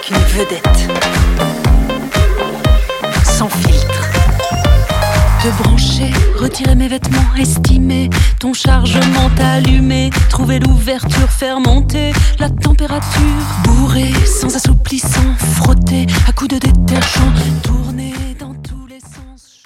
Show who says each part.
Speaker 1: qu'une vedette. Sans filtre. De brancher, retirer mes vêtements, estimer ton chargement, t'allumer, trouver l'ouverture, faire monter la température, bourrer sans assouplissant, frotter à coups de détergent, tourner.